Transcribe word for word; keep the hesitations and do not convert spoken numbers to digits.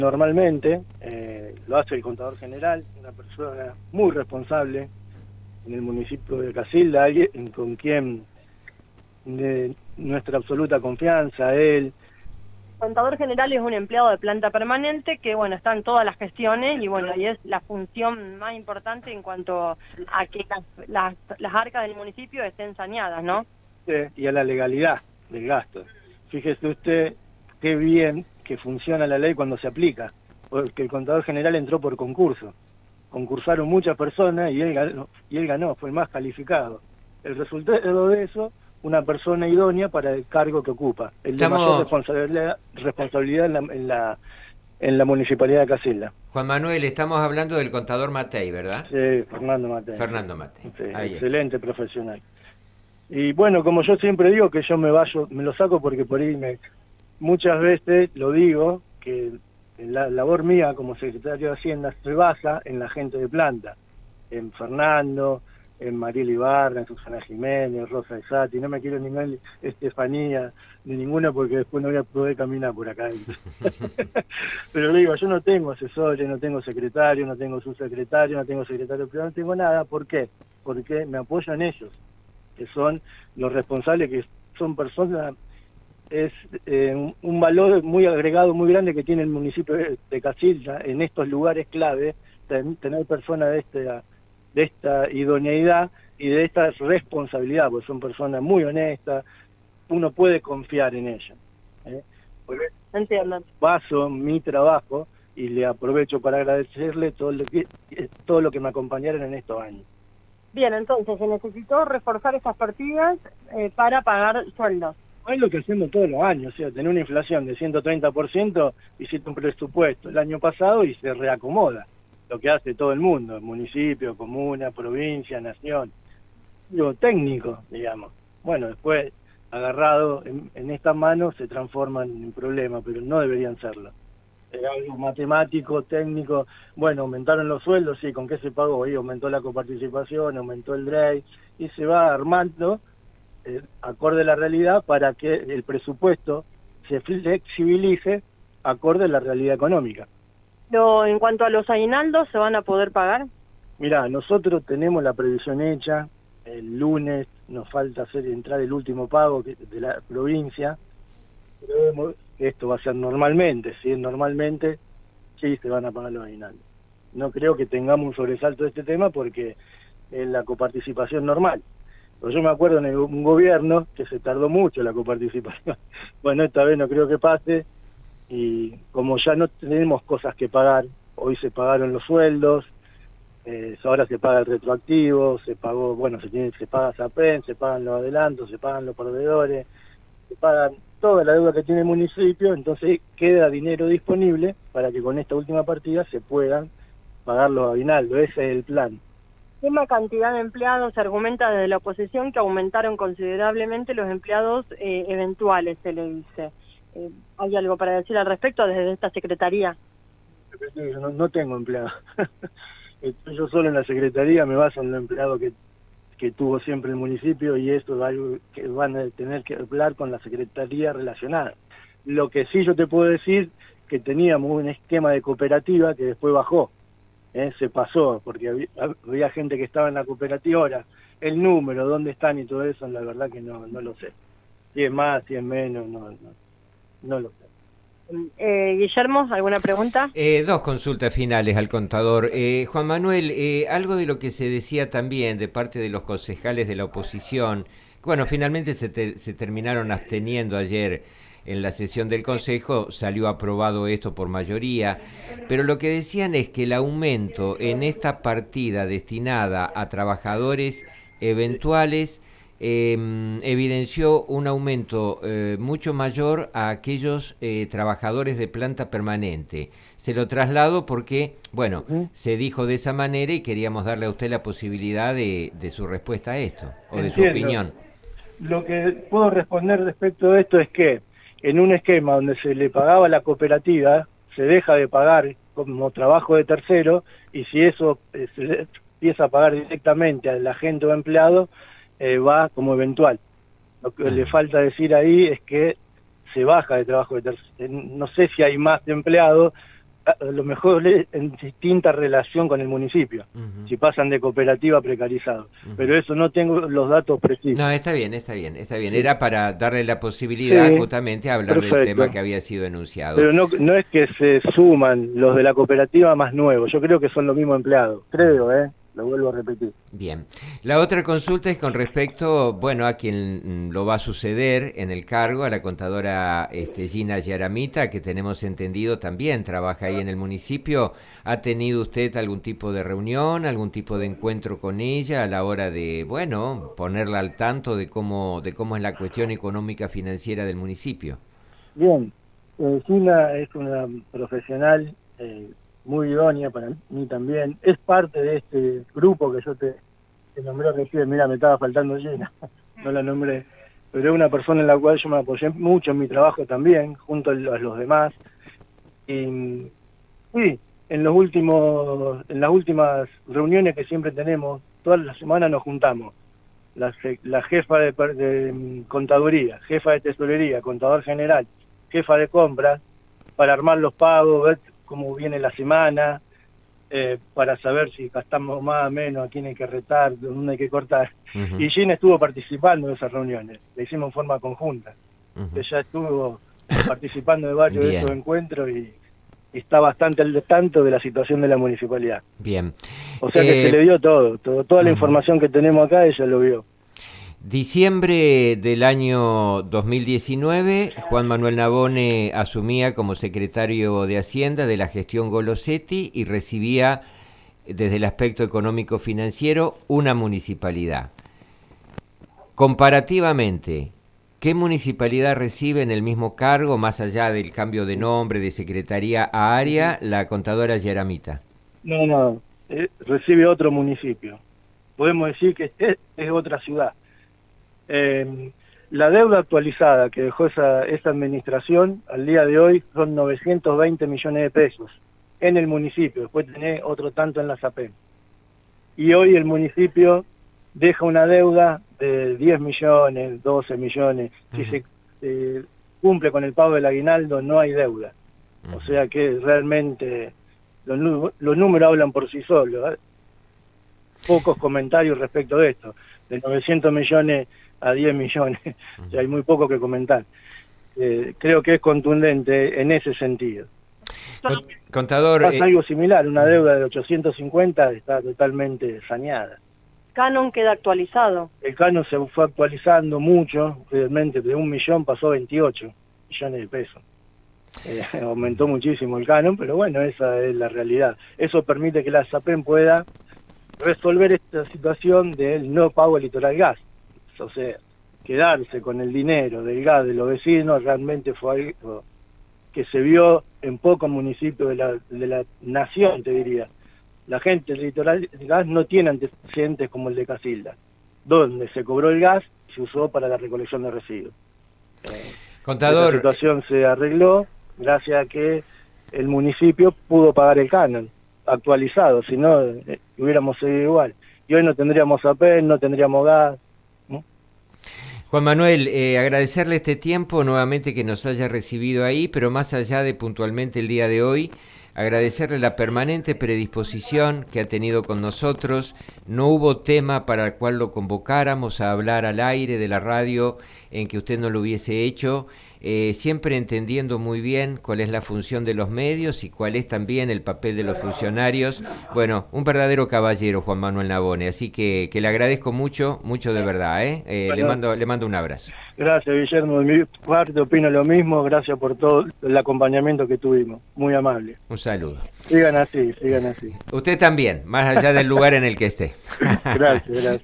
Normalmente eh, lo hace el contador general, una persona muy responsable en el municipio de Casilda, alguien con quien de nuestra absoluta confianza, él. Contador general es un empleado de planta permanente que, bueno, está en todas las gestiones y, bueno, y es la función más importante en cuanto a que las, las, las arcas del municipio estén saneadas, ¿no? Sí, y a la legalidad del gasto. Fíjese usted qué bien que funciona la ley cuando se aplica, porque el contador general entró por concurso. Concursaron muchas personas y él ganó, y él ganó, fue el más calificado. El resultado de eso, una persona idónea para el cargo que ocupa, el de Estamos... mayor responsabilidad, responsabilidad en, la, en, la, en la municipalidad de Casilda. Juan Manuel, estamos hablando del contador Matei, ¿verdad? Sí, Fernando Matei. Fernando Matei. Sí, Ahí excelente está. Profesional. Y bueno, como yo siempre digo que yo me vayo, me lo saco porque por ahí me, muchas veces lo digo, que la labor mía como secretario de Hacienda se basa en la gente de planta, en Fernando, en Mariela Ibarra, en Susana Jiménez, Rosa Esati, no me quiero ni mal Estefanía, ni ninguna porque después no voy a poder caminar por acá. Pero digo, yo no tengo asesores, no tengo secretario, no tengo subsecretario, no tengo secretario privado, no tengo nada. ¿Por qué? Porque me apoyan ellos, que son los responsables, que son personas, es eh, un, un valor muy agregado, muy grande que tiene el municipio de Casilda en estos lugares clave, ten, tener personas de esta, de esta idoneidad y de esta responsabilidad, porque son personas muy honestas, uno puede confiar en ellas. ¿eh? Entiendo. Paso mi trabajo y le aprovecho para agradecerle todo lo que, todo lo que me acompañaron en estos años. Bien, entonces se necesitó reforzar estas partidas eh, para pagar sueldos. Es lo que hacemos todos los años, o sea, tener una inflación de ciento treinta por ciento, hiciste un presupuesto el año pasado y se reacomoda, lo que hace todo el mundo, municipio, comuna, provincia, nación, lo técnico, digamos. Bueno, después, agarrado en, en estas manos, se transforman en problemas, pero no deberían serlo. Es algo matemático, técnico, bueno, aumentaron los sueldos, sí, ¿con qué se pagó? Y aumentó la coparticipación, aumentó el D R E I, y se va armando Eh, acorde a la realidad para que el presupuesto se flexibilice acorde a la realidad económica. Pero en cuanto a los aguinaldos, ¿se van a poder pagar? Mirá, nosotros tenemos la previsión hecha, el lunes nos falta hacer entrar el último pago de la provincia, pero vemos que esto va a ser normalmente, si es normalmente, sí se van a pagar los aguinaldos. No creo que tengamos un sobresalto de este tema porque es la coparticipación normal. Pero yo me acuerdo en un gobierno que se tardó mucho la coparticipación. Bueno, esta vez no creo que pase, y como ya no tenemos cosas que pagar, hoy se pagaron los sueldos, eh, ahora se paga el retroactivo, se pagó, bueno, se tiene, se paga SAPEN, se pagan los adelantos, se pagan los proveedores, se pagan toda la deuda que tiene el municipio, entonces queda dinero disponible para que con esta última partida se puedan pagar los aguinaldos, ese es el plan. Misma cantidad de empleados, se argumenta desde la oposición que aumentaron considerablemente los empleados eh, eventuales, se le dice. Eh, ¿Hay algo para decir al respecto desde esta secretaría? No, no tengo empleados. Yo solo en la secretaría me baso en el empleado que, que tuvo siempre el municipio, y esto es algo que van a tener que hablar con la secretaría relacionada. Lo que sí yo te puedo decir que teníamos un esquema de cooperativa que después bajó. Eh, se pasó, porque había, había gente que estaba en la cooperativa, ahora el número, dónde están y todo eso, la verdad que no, no lo sé. Si es más, si es menos, no, no, no lo sé. Eh, Guillermo, ¿alguna pregunta? Eh, dos consultas finales al contador. Eh, Juan Manuel, eh, algo de lo que se decía también de parte de los concejales de la oposición, bueno, finalmente se, te, se terminaron absteniendo ayer en la sesión del Consejo, salió aprobado esto por mayoría, pero lo que decían es que el aumento en esta partida destinada a trabajadores eventuales eh, evidenció un aumento eh, mucho mayor a aquellos eh, trabajadores de planta permanente. Se lo traslado porque, bueno, uh-huh. se dijo de esa manera y queríamos darle a usted la posibilidad de, de su respuesta a esto, o Entiendo. De su opinión. Lo que puedo responder respecto de esto es que en un esquema donde se le pagaba a la cooperativa, se deja de pagar como trabajo de tercero, y si eso eh, se empieza a pagar directamente al agente o empleado, eh, va como eventual. Lo que uh-huh. le falta decir ahí es que se baja de trabajo de tercero. No sé si hay más empleados, a lo mejor en distinta relación con el municipio, uh-huh. si pasan de cooperativa a precarizado. Uh-huh. Pero eso no tengo los datos precisos. No, está bien, está bien, está bien. Era para darle la posibilidad sí, justamente a hablar perfecto. del tema que había sido enunciado. Pero no, no es que se suman los de la cooperativa más nuevos, yo creo que son los mismos empleados, creo, ¿eh? Lo vuelvo a repetir. Bien. La otra consulta es con respecto, bueno, a quien lo va a suceder en el cargo, a la contadora este, Gina Yaramita, que tenemos entendido también trabaja ahí en el municipio. ¿Ha tenido usted algún tipo de reunión, algún tipo de encuentro con ella a la hora de, bueno, ponerla al tanto de cómo, de cómo es la cuestión económica financiera del municipio? Bien. Eh, Gina es una profesional eh, muy idónea para mí también, es parte de este grupo que yo te, te nombré recién. Mira, me estaba faltando Gina, no la nombré, pero es una persona en la cual yo me apoyé mucho en mi trabajo también, junto a los demás, y sí, en los últimos, en las últimas reuniones que siempre tenemos, todas las semanas nos juntamos, la, la jefa de, de contaduría, jefa de tesorería, contador general, jefa de compras, para armar los pagos, ver cómo viene la semana, eh, para saber si gastamos más o menos, a quién hay que retar, dónde hay que cortar. Uh-huh. Y Gina estuvo participando en esas reuniones, le hicimos en forma conjunta. Uh-huh. Ella estuvo participando de varios Bien. de esos encuentros y, y está bastante al tanto de la situación de la municipalidad. Bien. O sea que eh... se le dio todo, todo toda la uh-huh. información que tenemos acá, ella lo vio. Diciembre del año dos mil diecinueve, Juan Manuel Navone asumía como secretario de Hacienda de la gestión Golosetti y recibía, desde el aspecto económico-financiero, una municipalidad. Comparativamente, ¿qué municipalidad recibe en el mismo cargo, más allá del cambio de nombre de secretaría a área, la contadora Yaramita? No, no, eh, recibe otro municipio. Podemos decir que es, es otra ciudad. Eh, la deuda actualizada que dejó esa, esa administración al día de hoy son novecientos veinte millones de pesos en el municipio, después tenés otro tanto en la SAPEM. Y hoy el municipio deja una deuda de diez millones, doce millones. Uh-huh. Si se eh, cumple con el pago del aguinaldo, no hay deuda. Uh-huh. O sea que realmente los, los números hablan por sí solos. ¿eh? Pocos comentarios respecto de esto. De novecientos millones a diez millones, uh-huh. o sea, hay muy poco que comentar. Eh, creo que es contundente en ese sentido. Con, contador... Pasa eh... algo similar, una deuda de ochocientos cincuenta está totalmente saneada. Canon queda actualizado. El canon se fue actualizando mucho, realmente de un millón pasó a veintiocho millones de pesos. Eh, aumentó muchísimo el canon, pero bueno, esa es la realidad. Eso permite que la SAPEM pueda resolver esta situación del no pago del litoral gas. O sea, quedarse con el dinero del gas de los vecinos realmente fue algo que se vio en pocos municipios de la, de la nación, te diría. La gente del litoral gas no tiene antecedentes como el de Casilda, donde se cobró el gas y se usó para la recolección de residuos. Eh, Contador... La situación se arregló gracias a que el municipio pudo pagar el canon actualizado, si no, eh, hubiéramos seguido igual. Y hoy no tendríamos A P E, no tendríamos gas. ¿no? Juan Manuel, eh, agradecerle este tiempo nuevamente que nos haya recibido ahí, pero más allá de puntualmente el día de hoy, agradecerle la permanente predisposición que ha tenido con nosotros. No hubo tema para el cual lo convocáramos a hablar al aire de la radio en que usted no lo hubiese hecho, eh, siempre entendiendo muy bien cuál es la función de los medios y cuál es también el papel de los funcionarios. Bueno, un verdadero caballero, Juan Manuel Navone, así que, que le agradezco mucho, mucho de verdad, ¿eh? Eh, bueno, le mando, le mando un abrazo. Gracias, Guillermo, de mi parte opino lo mismo, gracias por todo el acompañamiento que tuvimos, muy amable. Un saludo. Sigan así, sigan así. Usted también, más allá del lugar en el que esté. Gracias, gracias.